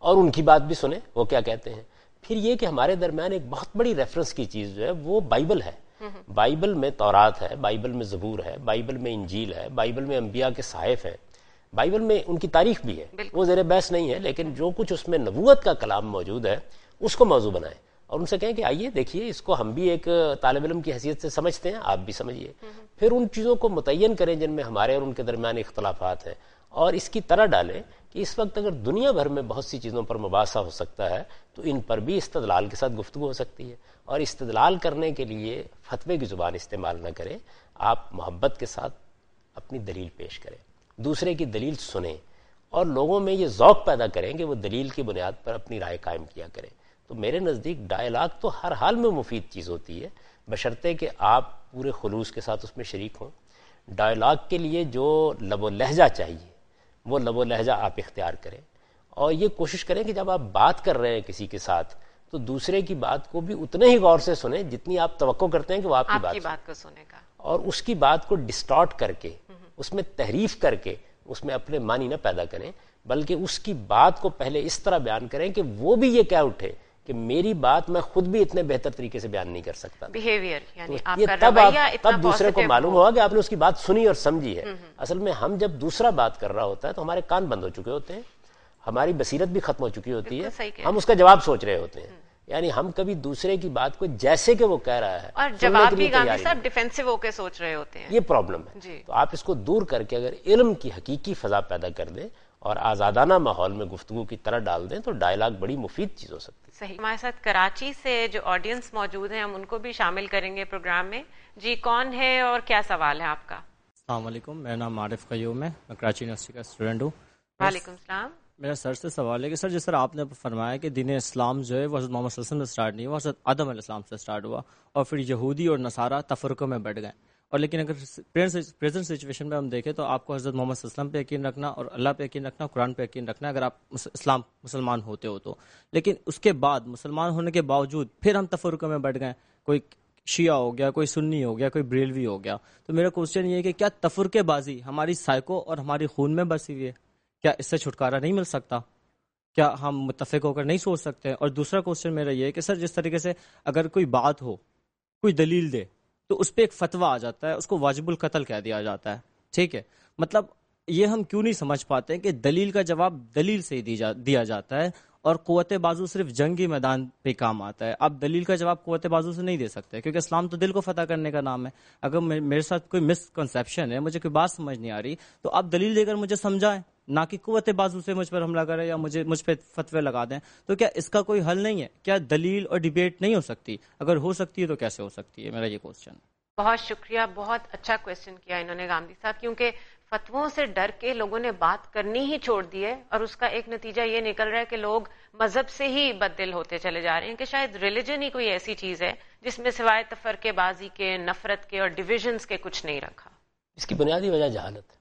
اور ان کی بات بھی سنیں وہ کیا کہتے ہیں. پھر یہ کہ ہمارے درمیان ایک بہت بڑی ریفرنس کی چیز جو ہے وہ بائبل ہے. بائبل میں تورات ہے, بائبل میں زبور ہے, بائبل میں انجیل ہے, بائبل میں انبیاء کے صحائف ہیں, بائبل میں ان کی تاریخ بھی ہے, وہ زیر بحث نہیں ہے, لیکن جو کچھ اس میں نبوت کا کلام موجود ہے اس کو موضوع بنائیں اور ان سے کہیں کہ آئیے دیکھیے اس کو ہم بھی ایک طالب علم کی حیثیت سے سمجھتے ہیں, آپ بھی سمجھیے. پھر ان چیزوں کو متعین کریں جن میں ہمارے اور ان کے درمیان اختلافات ہیں, اور اس کی طرح ڈالیں کہ اس وقت اگر دنیا بھر میں بہت سی چیزوں پر مباحثہ ہو سکتا ہے تو ان پر بھی استدلال کے ساتھ گفتگو ہو سکتی ہے. اور استدلال کرنے کے لیے فتوے کی زبان استعمال نہ کریں, آپ محبت کے ساتھ اپنی دلیل پیش کریں, دوسرے کی دلیل سنیں اور لوگوں میں یہ ذوق پیدا کریں کہ وہ دلیل کی بنیاد پر اپنی رائے قائم کیا کریں. تو میرے نزدیک ڈائلاگ تو ہر حال میں مفید چیز ہوتی ہے, بشرطے کہ آپ پورے خلوص کے ساتھ اس میں شریک ہوں. ڈائلاگ کے لیے جو لب و لہجہ چاہیے وہ لب و لہجہ آپ اختیار کریں, اور یہ کوشش کریں کہ جب آپ بات کر رہے ہیں کسی کے ساتھ تو دوسرے کی بات کو بھی اتنے ہی غور سے سنیں جتنی آپ توقع کرتے ہیں کہ وہ آپ کی بات, بات کو سنے گا, اور اس کی بات کو ڈسٹارٹ کر کے اس میں تحریف کر کے اس میں اپنے معنی نہ پیدا کریں, بلکہ اس کی بات کو پہلے اس طرح بیان کریں کہ وہ بھی یہ کہہ اٹھے کہ میری بات میں خود بھی اتنے بہتر طریقے سے بیان نہیں کر سکتا. بیہیویئر یعنی آپ یہ کا تب رویہ آپ اتنا تب دوسرے کو positive معلوم ہو. ہوگا کہ آپ نے اس کی بات سنی اور سمجھی ہے. اصل میں ہم جب دوسرا بات کر رہا ہوتا ہے تو ہمارے کان بند ہو چکے ہوتے ہیں, ہماری بصیرت بھی ختم ہو چکی ہوتی ہے, ہم اس کا جواب سوچ رہے ہوتے ہیں. یعنی ہم کبھی دوسرے کی بات کو جیسے کہ وہ کہہ رہا ہے اور جواب بھی گاندھی صاحب ڈیفینسو ہو کے سوچ رہے ہوتے ہیں, یہ پرابلم ہے. تو آپ اس کو دور کر کے اگر علم کی حقیقی فضا پیدا کر دیں اور آزادانہ ماحول میں گفتگو کی طرح ڈال دیں تو ڈائلاگ بڑی مفید چیز ہو سکتی ہے. صحیح. ہمارے ساتھ کراچی سے جو آڈینس موجود ہیں ہم ان کو بھی شامل کریں گے پروگرام میں. جی کون ہے اور کیا سوال ہے آپ کا؟ السلام علیکم, میرا نام عارف قیوم ہے, میں کراچی یونیورسٹی کا اسٹوڈنٹ ہوں. وعلیکم السلام. میرا سر سے سوال ہے کہ سر جس طرح آپ نے فرمایا کہ دین اسلام جو ہے وہ حضرت محمد صلی اللہ علیہ وسلم سے اسٹارٹ نہیں ہوا, حضرت آدم علیہ السلام سے اسٹارٹ ہوا, اور پھر یہودی اور نصارہ تفرقوں میں بڑھ گئے. اور لیکن اگر پریزنٹ سچویشن میں ہم دیکھیں تو آپ کو حضرت محمد صلی اللہ علیہ وسلم پہ یقین رکھنا اور اللہ پہ یقین رکھنا, قرآن پہ یقین رکھنا اگر آپ اسلام مسلمان ہوتے ہو تو. لیکن اس کے بعد مسلمان ہونے کے باوجود پھر ہم تفرقوں میں بڑھ گئے, کوئی شیعہ ہو گیا, کوئی سنی ہو گیا, کوئی بریلوی ہو گیا. تو میرا کوشچن یہ ہے کہ کیا تفرقے بازی ہماری سائیکو اور ہماری خون میں بسی ہوئی ہے؟ کیا اس سے چھٹکارا نہیں مل سکتا؟ کیا ہم متفق ہو کر نہیں سوچ سکتے؟ اور دوسرا کوشچن میرا یہ ہے کہ سر جس طریقے سے اگر کوئی بات ہو, کوئی دلیل دے تو اس پہ ایک فتویٰ آ جاتا ہے, اس کو واجب القتل کہہ دیا جاتا ہے. ٹھیک ہے, مطلب یہ ہم کیوں نہیں سمجھ پاتے کہ دلیل کا جواب دلیل سے ہی دیا جاتا ہے اور قوت بازو صرف جنگی میدان پہ کام آتا ہے. آپ دلیل کا جواب قوت بازو سے نہیں دے سکتے کیونکہ اسلام تو دل کو فتح کرنے کا نام ہے. اگر میرے ساتھ کوئی مس کنسیپشن ہے, مجھے کوئی بات سمجھ نہیں آ رہی, تو آپ دلیل دے کر مجھے سمجھائیں, نہ کہ قوت بازو سے مجھ پر حملہ کریں یا مجھے مجھ پہ فتوے لگا دیں. تو کیا اس کا کوئی حل نہیں ہے؟ کیا دلیل اور ڈیبیٹ نہیں ہو سکتی؟ اگر ہو سکتی ہے تو کیسے ہو سکتی ہے؟ میرا یہ کوشچن. بہت شکریہ, بہت اچھا کوشچن کیا انہوں نے گاندھی صاحب, کیونکہ فتووں سے ڈر کے لوگوں نے بات کرنی ہی چھوڑ دی ہے, اور اس کا ایک نتیجہ یہ نکل رہا ہے کہ لوگ مذہب سے ہی بددل ہوتے چلے جا رہے ہیں کہ شاید ریلیجن ہی کوئی ایسی چیز ہے جس میں سوائے تفرقے بازی کے, نفرت کے اور ڈویژنز کے کچھ نہیں رکھا. اس کی بنیادی وجہ جہالت ہے.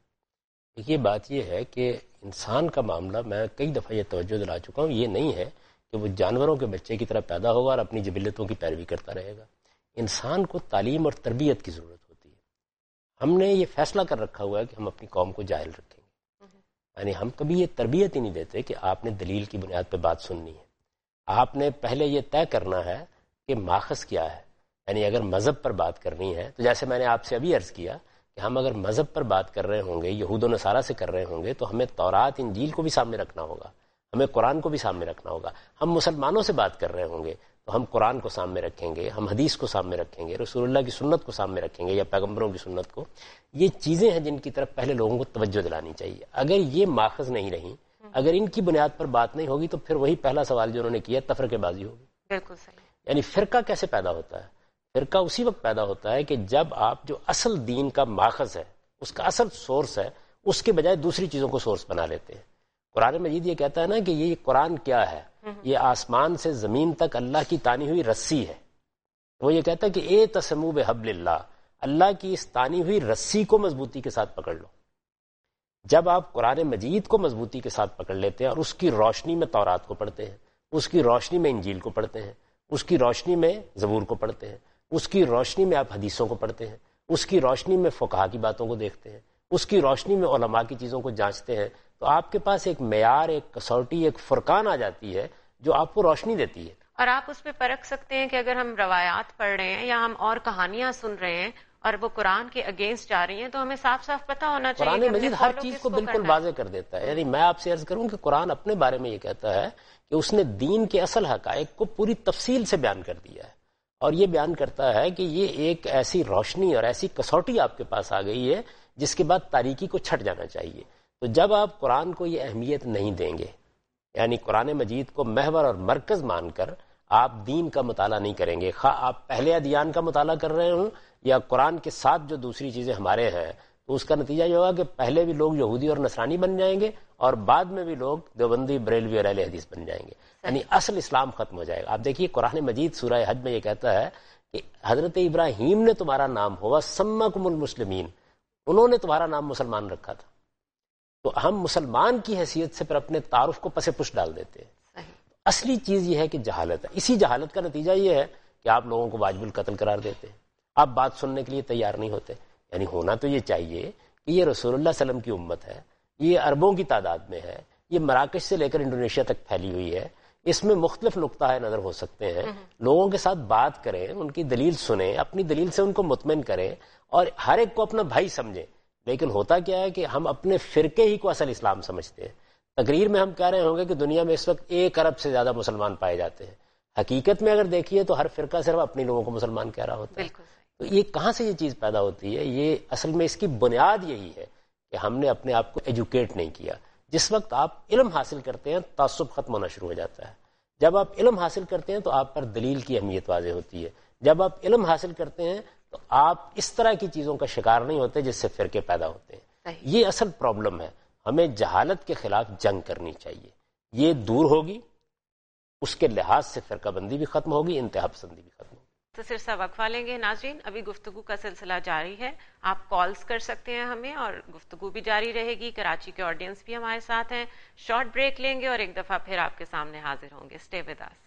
یہ بات یہ ہے کہ انسان کا معاملہ, میں کئی دفعہ یہ توجہ دلا چکا ہوں, یہ نہیں ہے کہ وہ جانوروں کے بچے کی طرح پیدا ہوگا اور اپنی جبلتوں کی پیروی کرتا رہے گا. انسان کو تعلیم اور تربیت کی ضرورت ہوتی ہے. ہم نے یہ فیصلہ کر رکھا ہوا ہے کہ ہم اپنی قوم کو جاہل رکھیں گے, یعنی ہم کبھی یہ تربیت ہی نہیں دیتے کہ آپ نے دلیل کی بنیاد پہ بات سننی ہے. آپ نے پہلے یہ طے کرنا ہے کہ ماخذ کیا ہے. یعنی اگر مذہب پر بات کرنی ہے تو جیسے میں نے آپ سے ابھی عرض کیا کہ ہم اگر مذہب پر بات کر رہے ہوں گے, یہود و نصارہ سے کر رہے ہوں گے, تو ہمیں تورات انجیل کو بھی سامنے رکھنا ہوگا, ہمیں قرآن کو بھی سامنے رکھنا ہوگا. ہم مسلمانوں سے بات کر رہے ہوں گے تو ہم قرآن کو سامنے رکھیں گے, ہم حدیث کو سامنے رکھیں گے, رسول اللہ کی سنت کو سامنے رکھیں گے یا پیغمبروں کی سنت کو. یہ چیزیں ہیں جن کی طرف پہلے لوگوں کو توجہ دلانی چاہیے. اگر یہ ماخذ نہیں رہی, اگر ان کی بنیاد پر بات نہیں ہوگی, تو پھر وہی پہلا سوال جو انہوں نے کیا, تفرقے بازی ہوگی. بالکل صحیح. یعنی فرقہ کیسے پیدا ہوتا ہے؟ فرقہ اسی وقت پیدا ہوتا ہے کہ جب آپ جو اصل دین کا ماخذ ہے, اس کا اصل سورس ہے, اس کے بجائے دوسری چیزوں کو سورس بنا لیتے ہیں. قرآن مجید یہ کہتا ہے نا کہ یہ قرآن کیا ہے, یہ آسمان سے زمین تک اللہ کی تانی ہوئی رسی ہے. وہ یہ کہتا ہے کہ اے تسمو بحبل اللہ, اللہ کی اس تانی ہوئی رسی کو مضبوطی کے ساتھ پکڑ لو. جب آپ قرآن مجید کو مضبوطی کے ساتھ پکڑ لیتے ہیں اور اس کی روشنی میں تورات کو پڑھتے ہیں, اس کی روشنی میں انجیل کو پڑھتے ہیں, اس کی روشنی میں زبور کو پڑھتے ہیں, اس کی روشنی میں آپ حدیثوں کو پڑھتے ہیں, اس کی روشنی میں فقہا کی باتوں کو دیکھتے ہیں, اس کی روشنی میں علماء کی چیزوں کو جانچتے ہیں, تو آپ کے پاس ایک معیار، ایک کسوٹی، ایک فرقان آ جاتی ہے جو آپ کو روشنی دیتی ہے. اور آپ اس پہ پرکھ سکتے ہیں کہ اگر ہم روایات پڑھ رہے ہیں یا ہم اور کہانیاں سن رہے ہیں اور وہ قرآن کے اگینسٹ جا رہی ہیں تو ہمیں صاف صاف پتہ ہونا چاہیے. قرآن مجید ہر چیز کو بالکل واضح کر دیتا ہے. یعنی میں آپ سے عرض کروں کہ قرآن اپنے بارے میں یہ کہتا ہے کہ اس نے دین کے اصل حقائق کو پوری تفصیل سے بیان کر دیا ہے، اور یہ بیان کرتا ہے کہ یہ ایک ایسی روشنی اور ایسی کسوٹی آپ کے پاس آ گئی ہے جس کے بعد تاریکی کو چھٹ جانا چاہیے. تو جب آپ قرآن کو یہ اہمیت نہیں دیں گے، یعنی قرآن مجید کو محور اور مرکز مان کر آپ دین کا مطالعہ نہیں کریں گے، خواہ آپ پہلے ادیان کا مطالعہ کر رہے ہوں یا قرآن کے ساتھ جو دوسری چیزیں ہمارے ہیں، تو اس کا نتیجہ یہ ہوگا کہ پہلے بھی لوگ یہودی اور نصرانی بن جائیں گے اور بعد میں بھی لوگ دیوبندی، بریلوی اور اہل حدیث بن جائیں گے. یعنی اصل اسلام ختم ہو جائے گا. آپ دیکھیے قرآن مجید سورہ حج میں یہ کہتا ہے کہ حضرت ابراہیم نے تمہارا نام ہوا سماکم المسلمین، انہوں نے تمہارا نام مسلمان رکھا تھا. تو ہم مسلمان کی حیثیت سے پھر اپنے تعارف کو پس پش ڈال دیتے ہیں. اصلی چیز یہ ہے کہ جہالت ہے. اسی جہالت کا نتیجہ یہ ہے کہ آپ لوگوں کو واجب القتل قرار دیتے ہیں، آپ بات سننے کے لیے تیار نہیں ہوتے. یعنی ہونا تو یہ چاہیے کہ یہ رسول اللہ صلی اللہ علیہ وسلم کی امت ہے، یہ اربوں کی تعداد میں ہے، یہ مراکش سے لے کر انڈونیشیا تک پھیلی ہوئی ہے، اس میں مختلف نقطہ نظر ہو سکتے ہیں. لوگوں کے ساتھ بات کریں، ان کی دلیل سنیں، اپنی دلیل سے ان کو مطمئن کریں اور ہر ایک کو اپنا بھائی سمجھیں. لیکن ہوتا کیا ہے کہ ہم اپنے فرقے ہی کو اصل اسلام سمجھتے ہیں. تقریر میں ہم کہہ رہے ہوں گے کہ دنیا میں اس وقت ایک ارب سے زیادہ مسلمان پائے جاتے ہیں. حقیقت میں اگر دیکھیے تو ہر فرقہ صرف اپنے لوگوں کو مسلمان کہہ رہا ہوتا ہے. تو یہ کہاں سے یہ چیز پیدا ہوتی ہے؟ یہ اصل میں اس کی بنیاد یہی ہے کہ ہم نے اپنے آپ کو ایجوکیٹ نہیں کیا. جس وقت آپ علم حاصل کرتے ہیں تعصب ختم ہونا شروع ہو جاتا ہے. جب آپ علم حاصل کرتے ہیں تو آپ پر دلیل کی اہمیت واضح ہوتی ہے. جب آپ علم حاصل کرتے ہیں تو آپ اس طرح کی چیزوں کا شکار نہیں ہوتے جس سے فرقے پیدا ہوتے ہیں. یہ اصل پرابلم ہے. ہمیں جہالت کے خلاف جنگ کرنی چاہیے. یہ دور ہوگی، اس کے لحاظ سے فرقہ بندی بھی ختم ہوگی، انتہا پسندی بھی ختم ہوگی. تو سرسا وقفہ لیں گے. ناظرین ابھی گفتگو کا سلسلہ جاری ہے، آپ کالز کر سکتے ہیں ہمیں اور گفتگو بھی جاری رہے گی. کراچی کے آڈینس بھی ہمارے ساتھ ہیں. شارٹ بریک لیں گے اور ایک دفعہ پھر آپ کے سامنے حاضر ہوں گے. Stay with us.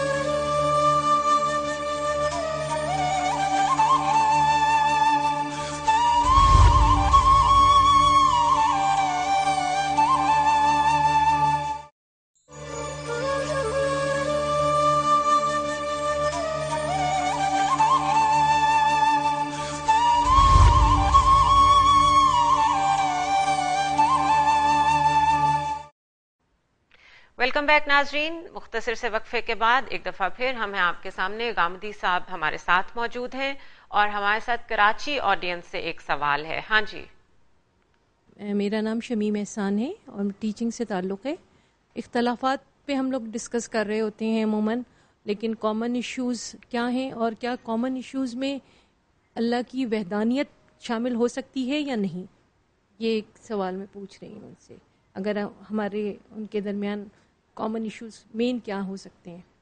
Welcome back ناظرین. مختصر سے وقفے کے بعد ایک دفعہ پھر ہم ہیں آپ کے سامنے. غامدی صاحب ہمارے ساتھ موجود ہیں اور ہمارے ساتھ کراچی آڈینس سے ایک سوال ہے. ہاں جی. میرا نام شمیم احسان ہے اور ٹیچنگ سے تعلق ہے. اختلافات پہ ہم لوگ ڈسکس کر رہے ہوتے ہیں عموماً، لیکن کامن ایشوز کیا ہیں اور کیا کامن ایشوز میں اللہ کی وحدانیت شامل ہو سکتی ہے یا نہیں؟ یہ ایک سوال میں پوچھ رہی ہوں ان سے. اگر ہمارے ان کے درمیان کامن ایشوز مین کیا ہو سکتے ہیں؟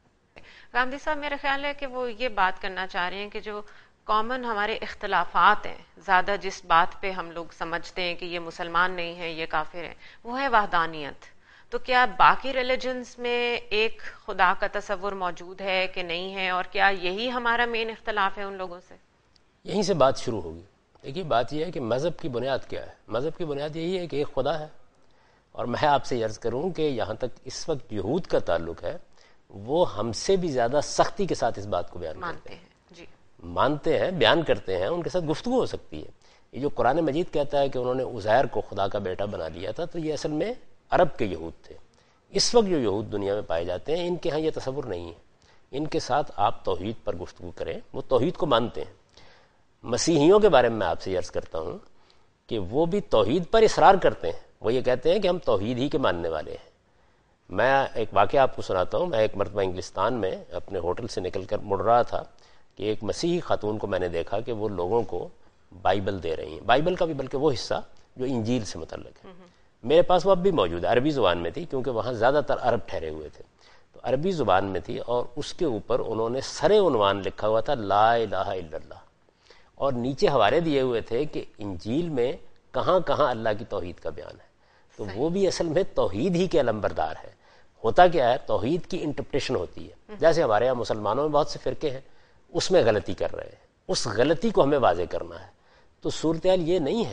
غامدی صاحب میرا خیال ہے کہ وہ یہ بات کرنا چاہ رہے ہیں کہ جو کامن ہمارے اختلافات ہیں، زیادہ جس بات پہ ہم لوگ سمجھتے ہیں کہ یہ مسلمان نہیں ہے، یہ کافر ہے، وہ ہے وحدانیت. تو کیا باقی ریلیجنز میں ایک خدا کا تصور موجود ہے کہ نہیں ہے، اور کیا یہی ہمارا مین اختلاف ہے ان لوگوں سے؟ یہیں سے بات شروع ہوگی. دیکھیے بات یہ ہے کہ مذہب کی بنیاد کیا ہے. مذہب کی بنیاد یہی ہے کہ ایک خدا ہے. اور میں آپ سے عرض کروں کہ یہاں تک اس وقت یہود کا تعلق ہے، وہ ہم سے بھی زیادہ سختی کے ساتھ اس بات کو بیان کرتے ہیں. جی مانتے ہیں، بیان کرتے ہیں، ان کے ساتھ گفتگو ہو سکتی ہے. یہ جو قرآن مجید کہتا ہے کہ انہوں نے عزیر کو خدا کا بیٹا بنا لیا تھا، تو یہ اصل میں عرب کے یہود تھے. اس وقت جو یہود دنیا میں پائے جاتے ہیں، ان کے ہاں یہ تصور نہیں ہے. ان کے ساتھ آپ توحید پر گفتگو کریں، وہ توحید کو مانتے ہیں. مسیحیوں کے بارے میں میں آپ سے عرض کرتا ہوں کہ وہ بھی توحید پر اصرار کرتے ہیں. وہ یہ کہتے ہیں کہ ہم توحید ہی کے ماننے والے ہیں. میں ایک واقعہ آپ کو سناتا ہوں. میں ایک مرتبہ انگلستان میں اپنے ہوٹل سے نکل کر مڑ رہا تھا کہ ایک مسیحی خاتون کو میں نے دیکھا کہ وہ لوگوں کو بائبل دے رہی ہیں. بائبل کا بھی بلکہ وہ حصہ جو انجیل سے متعلق ہے. میرے پاس وہ اب بھی موجود ہے، عربی زبان میں تھی کیونکہ وہاں زیادہ تر عرب ٹھہرے ہوئے تھے. تو عربی زبان میں تھی اور اس کے اوپر انہوں نے سر عنوان لکھا ہوا تھا لا الہ الا اللہ، اور نیچے حوالے دیے ہوئے تھے کہ انجیل میں کہاں کہاں اللہ کی توحید کا بیان ہے. تو وہ بھی اصل میں توحید ہی کے علمبردار ہے. ہوتا کیا ہے، توحید کی انٹرپریشن ہوتی ہے. جیسے ہمارے یہاں مسلمانوں میں بہت سے فرقے ہیں، اس میں غلطی کر رہے ہیں، اس غلطی کو ہمیں واضح کرنا ہے. تو صورتحال یہ نہیں ہے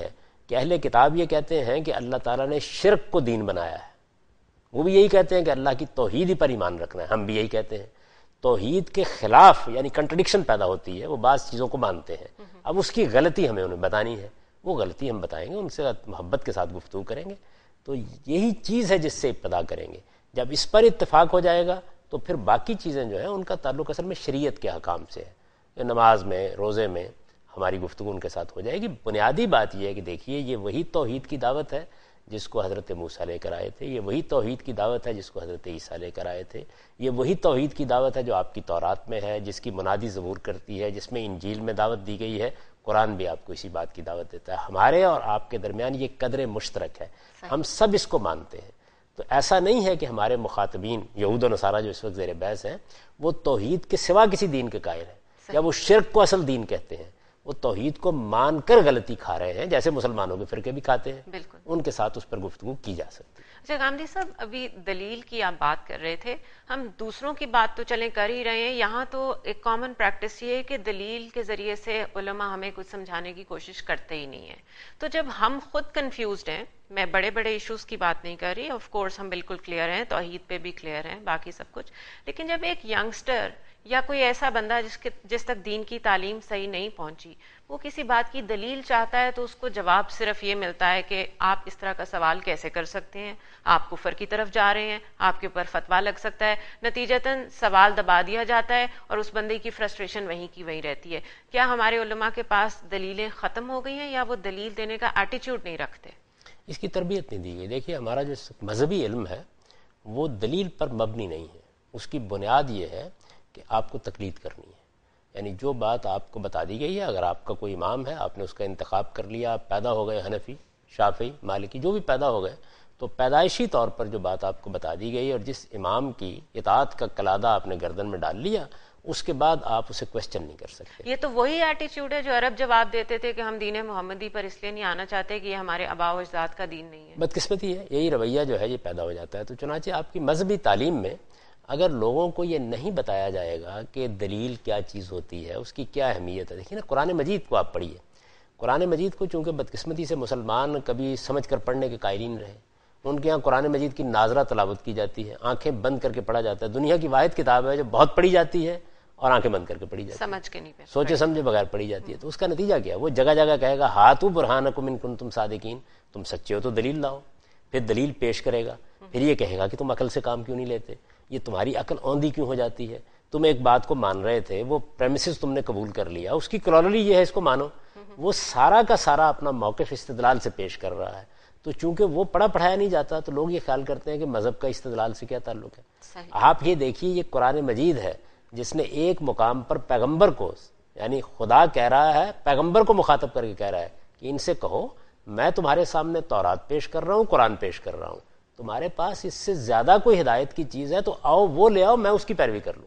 کہ اہل کتاب یہ کہتے ہیں کہ اللہ تعالیٰ نے شرک کو دین بنایا ہے، وہ بھی یہی کہتے ہیں کہ اللہ کی توحید ہی پر ایمان رکھنا ہے، ہم بھی یہی کہتے ہیں۔ توحید کے خلاف یعنی کنٹرڈکشن پیدا ہوتی ہے، وہ بعض چیزوں کو مانتے ہیں، اب اس کی غلطی ہمیں انہیں بتانی ہے، وہ غلطی ہم بتائیں گے، ان سے محبت کے ساتھ گفتگو کریں گے، تو یہی چیز ہے جس سے ابتدا کریں گے۔ جب اس پر اتفاق ہو جائے گا تو پھر باقی چیزیں جو ہیں ان کا تعلق اصل میں شریعت کے احکام سے ہے، نماز میں، روزے میں ہماری گفتگو ان کے ساتھ ہو جائے گی۔ بنیادی بات یہ ہے کہ دیکھیے یہ وہی توحید کی دعوت ہے جس کو حضرت موسیٰ لے کر آئے تھے، یہ وہی توحید کی دعوت ہے جس کو حضرت عیسیٰ لے کر آئے تھے، یہ وہی توحید کی دعوت ہے جو آپ کی تورات میں ہے، جس کی منادی زبور کرتی ہے، جس میں انجیل میں دعوت دی گئی ہے، قرآن بھی آپ کو اسی بات کی دعوت دیتا ہے۔ ہمارے اور آپ کے درمیان یہ قدر مشترک ہے، ہم سب اس کو مانتے ہیں۔ تو ایسا نہیں ہے کہ ہمارے مخاطبین یہود و نصارہ جو اس وقت زیر بحث ہیں وہ توحید کے سوا کسی دین کے قائل ہیں، یا وہ شرک کو اصل دین کہتے ہیں، وہ توحید کو مان کر غلطی کھا رہے ہیں جیسے مسلمانوں کے فرقے بھی کھاتے ہیں، بالکل ان کے ساتھ اس پر گفتگو کی جا سکتی ہے۔ اچھا غامدی صاحب، ابھی دلیل کی آپ بات کر رہے تھے، ہم دوسروں کی بات تو چلیں کر ہی رہے ہیں، یہاں تو ایک کامن پریکٹس یہ ہے کہ دلیل کے ذریعے سے علماء ہمیں کچھ سمجھانے کی کوشش کرتے ہی نہیں ہیں۔ تو جب ہم خود کنفیوزڈ ہیں، میں بڑے بڑے ایشوز کی بات نہیں کر رہی، آف کورس ہم بالکل کلیئر ہیں، توحید پہ بھی کلیئر ہیں، باقی سب کچھ، لیکن جب ایک ینگسٹر یا کوئی ایسا بندہ جس کے جس تک دین کی تعلیم صحیح نہیں پہنچی، وہ کسی بات کی دلیل چاہتا ہے تو اس کو جواب صرف یہ ملتا ہے کہ آپ اس طرح کا سوال کیسے کر سکتے ہیں، آپ کفر کی طرف جا رہے ہیں، آپ کے اوپر فتویٰ لگ سکتا ہے، نتیجتاً سوال دبا دیا جاتا ہے اور اس بندے کی فرسٹریشن وہیں کی وہیں رہتی ہے۔ کیا ہمارے علماء کے پاس دلیلیں ختم ہو گئی ہیں یا وہ دلیل دینے کا ایٹیچیوڈ نہیں رکھتے؟ اس کی تربیت نہیں دی گئی۔ دیکھیے ہمارا جو مذہبی علم ہے وہ دلیل پر مبنی نہیں ہے، اس کی بنیاد یہ ہے کہ آپ کو تقلید کرنی ہے، یعنی جو بات آپ کو بتا دی گئی ہے، اگر آپ کا کوئی امام ہے، آپ نے اس کا انتخاب کر لیا، آپ پیدا ہو گئے حنفی، شافعی، مالکی، جو بھی پیدا ہو گئے، تو پیدائشی طور پر جو بات آپ کو بتا دی گئی اور جس امام کی اطاعت کا کلادہ آپ نے گردن میں ڈال لیا، اس کے بعد آپ اسے کوشچن نہیں کر سکتے۔ یہ تو وہی ایٹیچیوڈ ہے جو عرب جواب دیتے تھے کہ ہم دین محمدی پر اس لیے نہیں آنا چاہتے کہ یہ ہمارے آباء و اجداد کا دین نہیں ہے۔ بدقسمتی ہے، یہی رویہ جو ہے یہ پیدا ہو جاتا ہے۔ تو چنانچہ آپ کی مذہبی تعلیم میں اگر لوگوں کو یہ نہیں بتایا جائے گا کہ دلیل کیا چیز ہوتی ہے، اس کی کیا اہمیت ہے، دیکھیں نا قرآن مجید کو آپ پڑھیے، قرآن مجید کو چونکہ بدقسمتی سے مسلمان کبھی سمجھ کر پڑھنے کے قائل نہیں رہے، ان کے ہاں قرآن مجید کی ناظرہ تلاوت کی جاتی ہے، آنکھیں بند کر کے پڑھا جاتا ہے، دنیا کی واحد کتاب ہے جو بہت پڑھی جاتی ہے اور آنکھیں بند کر کے پڑھی جاتی ہے، سمجھ کے نہیں پڑھ سوچے سمجھے بغیر پڑھی جاتی ہے۔ تو اس کا نتیجہ کیا ہے؟ وہ جگہ جگہ کہے گا ہاتھو برہانکم ان کنتم صادقین، تم سچے ہو تو دلیل لاؤ، پھر دلیل پیش کرے گا، پھر یہ کہے گا کہ تم عقل سے کام کیوں نہیں لیتے، یہ تمہاری عقل اوندھی کیوں ہو جاتی ہے، تم ایک بات کو مان رہے تھے، وہ پریمیسز تم نے قبول کر لیا، اس کی کلوری یہ ہے اس کو مانو، وہ سارا کا سارا اپنا موقف استدلال سے پیش کر رہا ہے۔ تو چونکہ وہ پڑھا پڑھایا نہیں جاتا تو لوگ یہ خیال کرتے ہیں کہ مذہب کا استدلال سے کیا تعلق ہے۔ آپ یہ دیکھیے یہ قرآن مجید ہے جس نے ایک مقام پر پیغمبر کو، یعنی خدا کہہ رہا ہے پیغمبر کو مخاطب کر کے کہہ رہا ہے کہ ان سے کہو میں تمہارے سامنے تورات پیش کر رہا ہوں، قرآن پیش کر رہا ہوں، تمہارے پاس اس سے زیادہ کوئی ہدایت کی چیز ہے تو آؤ وہ لے آؤ، میں اس کی پیروی کر لوں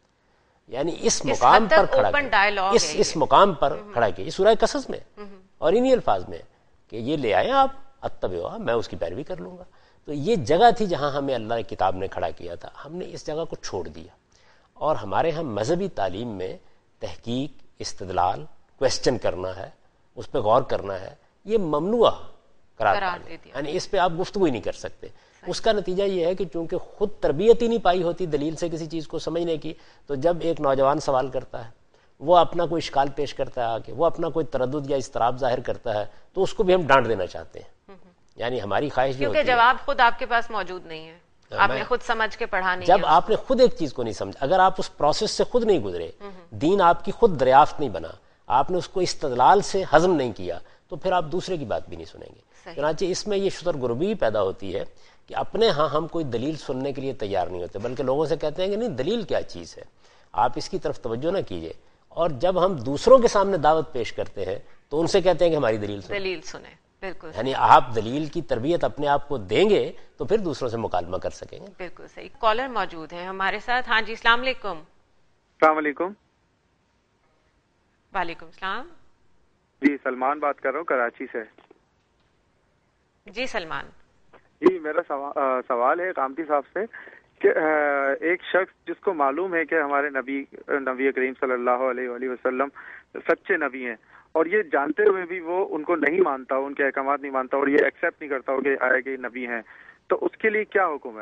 گا۔ یعنی اس مقام پر کھڑا کیا، اس اس مقام پر کھڑا کیا، یہ سورہ قصص میں اور انہی الفاظ میں کہ یہ لے آئے آپ، اتبعوا، میں اس کی پیروی کر لوں گا۔ تو یہ جگہ تھی جہاں ہمیں اللہ کی کتاب نے کھڑا کیا تھا، ہم نے اس جگہ کو چھوڑ دیا، اور ہمارے ہاں مذہبی تعلیم میں تحقیق، استدلال، کویسچن کرنا ہے، اس پہ غور کرنا ہے، یہ ممنوع قرار دیا، یعنی اس پہ آپ گفتگو ہی نہیں کر سکتے۔ اس کا نتیجہ یہ ہے کہ چونکہ خود تربیت ہی نہیں پائی ہوتی دلیل سے کسی چیز کو سمجھنے کی، تو جب ایک نوجوان سوال کرتا ہے، وہ اپنا کوئی اشکال پیش کرتا ہے، آگے وہ اپنا کوئی تردد یا اضطراب ظاہر کرتا ہے، تو اس کو بھی ہم ڈانٹ دینا چاہتے ہیں، یعنی ہماری خواہش یہ ہوتی ہے، کیونکہ جواب خود آپ کے پاس موجود نہیں ہے، آپ نے خود سمجھ کے پڑھا نہیں، جب آپ نے خود ایک چیز کو نہیں سمجھا، اگر آپ اس پروسیس سے خود نہیں گزرے، دین آپ کی خود دریافت نہیں بنا، آپ نے اس کو استدلال سے ہضم نہیں کیا، تو پھر آپ دوسرے کی بات بھی نہیں سنیں گے۔ چنانچہ اس میں یہ شتر گربی پیدا ہوتی ہے کہ اپنے ہاں ہم کوئی دلیل سننے کے لیے تیار نہیں ہوتے، بلکہ لوگوں سے کہتے ہیں کہ نہیں دلیل کیا چیز ہے، آپ اس کی طرف توجہ نہ کیجیے، اور جب ہم دوسروں کے سامنے دعوت پیش کرتے ہیں تو ان سے کہتے ہیں کہ ہماری دلیل سنیں، دلیل سنیں، بالکل، یعنی آپ دلیل کی تربیت اپنے آپ کو دیں گے تو پھر دوسروں سے مکالمہ کر سکیں گے۔ بالکل صحیح۔ کالر موجود ہیں ہمارے ساتھ۔ ہاں جی، السلام علیکم۔ السلام علیکم۔ وعلیکم السلام۔ جی سلمان بات کر رہا ہوں کراچی سے۔ جی سلمان۔ جی میرا سوال ہے قامتی صاحب سے کہ ایک شخص جس کو معلوم ہے کہ ہمارے نبی نبی کریم صلی اللہ علیہ وآلہ وسلم سچے نبی ہیں، اور یہ جانتے ہوئے بھی وہ ان کو نہیں مانتا، ان کے احکامات نہیں مانتا اور یہ ایکسیپٹ نہیں کرتا ہو کہ آئے کہ نبی ہیں، تو اس کے لیے کیا حکم ہے؟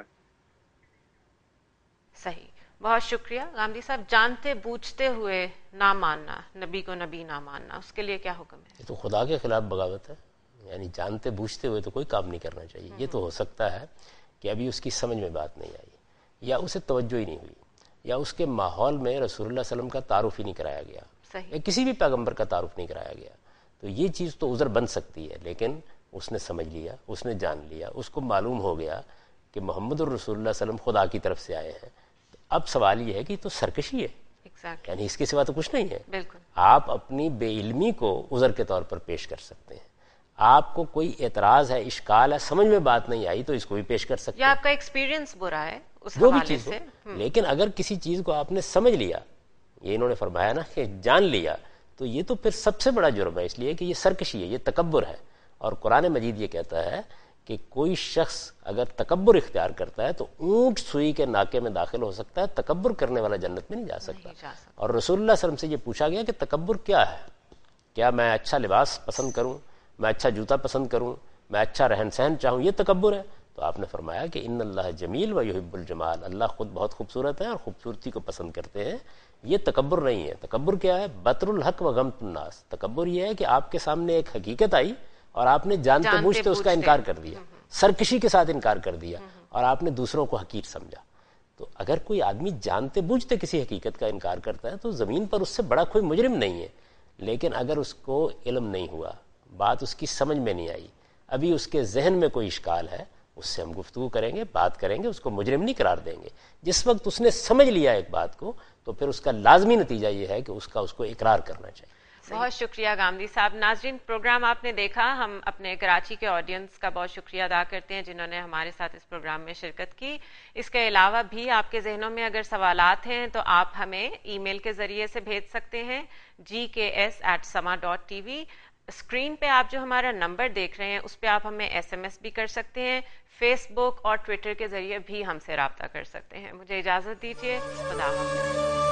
صحیح، بہت شکریہ غامدی صاحب. جانتے بوجھتے ہوئے نہ ماننا، نبی کو نبی نہ ماننا، اس کے لیے کیا حکم ہے؟ یہ تو خدا کے خلاف بغاوت ہے. یعنی جانتے بوجھتے ہوئے تو کوئی کام نہیں کرنا چاہیے. یہ تو ہو سکتا ہے کہ ابھی اس کی سمجھ میں بات نہیں آئی، یا اسے توجہ ہی نہیں ہوئی، یا اس کے ماحول میں رسول اللہ صلی اللہ علیہ وسلم کا تعارف ہی نہیں کرایا گیا، یا کسی بھی پیغمبر کا تعارف نہیں کرایا گیا. تو یہ چیز تو عذر بن سکتی ہے، لیکن اس نے سمجھ لیا، اس نے جان لیا، اس کو معلوم ہو گیا کہ محمد الرسول اللہ صلی اللہ علیہ وسلم خدا کی طرف سے آئے ہیں. تو اب سوال یہ ہے کہ تو سرکشی ہے، exactly. یعنی اس کے سوا تو کچھ نہیں ہے. بالکل. آپ اپنی بے علمی کو عذر کے طور پر پیش کر سکتے ہیں. آپ کو کوئی اعتراض ہے، اشکال ہے، سمجھ میں بات نہیں آئی، تو اس کو بھی پیش کر سکتے ہیں. یا آپ کا ایکسپیرینس برا ہے اس جو بھی حوالے چیز سے. لیکن اگر کسی چیز کو آپ نے سمجھ لیا، یہ انہوں نے فرمایا نا کہ جان لیا، تو یہ تو پھر سب سے بڑا جرم ہے، اس لیے کہ یہ سرکشی ہے، یہ تکبر ہے. اور قرآن مجید یہ کہتا ہے کہ کوئی شخص اگر تکبر اختیار کرتا ہے تو اونٹ سوئی کے ناکے میں داخل ہو سکتا ہے، تکبر کرنے والا جنت میں نہیں جا سکتا. اور رسول اللہ صلی اللہ علیہ وسلم سے یہ پوچھا گیا کہ تکبر کیا ہے؟ کیا میں اچھا لباس پسند کروں، میں اچھا جوتا پسند کروں، میں اچھا رہن سہن چاہوں، یہ تکبر ہے؟ تو آپ نے فرمایا کہ ان اللہ جمیل و یحب الجمال، اللہ خود بہت خوبصورت ہے اور خوبصورتی کو پسند کرتے ہیں. یہ تکبر نہیں ہے. تکبر کیا ہے؟ بطر الحق و غمط الناس. تکبر یہ ہے کہ آپ کے سامنے ایک حقیقت آئی اور آپ نے جانتے بوجھتے اس کا انکار کر دیا، سرکشی کے ساتھ انکار کر دیا، اور آپ نے دوسروں کو حقیر سمجھا. تو اگر کوئی آدمی جانتے بوجھتے کسی حقیقت کا انکار کرتا ہے تو زمین پر اس سے بڑا کوئی مجرم نہیں ہے. لیکن اگر اس کو علم نہیں ہوا، بات اس کی سمجھ میں نہیں آئی، ابھی اس کے ذہن میں کوئی اشکال ہے، اس سے ہم گفتگو کریں گے، بات کریں گے، اس کو مجرم نہیں قرار دیں گے. جس وقت اس نے سمجھ لیا ایک بات کو، تو پھر اس کا لازمی نتیجہ یہ ہے کہ اس کا اس کو اقرار کرنا چاہیے. بہت شکریہ غامدی صاحب. ناظرین، پروگرام آپ نے دیکھا. ہم اپنے کراچی کے آڈینس کا بہت شکریہ ادا کرتے ہیں جنہوں نے ہمارے ساتھ اس پروگرام میں شرکت کی. اس کے علاوہ بھی آپ کے ذہنوں میں اگر سوالات ہیں تو آپ ہمیں ای میل کے ذریعے سے بھیج سکتے ہیں، G K S at Samaa dot T V. Screen پہ آپ جو ہمارا نمبر دیکھ رہے ہیں اس پہ آپ ہمیں ایس ایم ایس بھی کر سکتے ہیں. فیس بک اور ٹویٹر کے ذریعے بھی ہم سے رابطہ کر سکتے ہیں. مجھے اجازت دیجیے. خدا حافظ.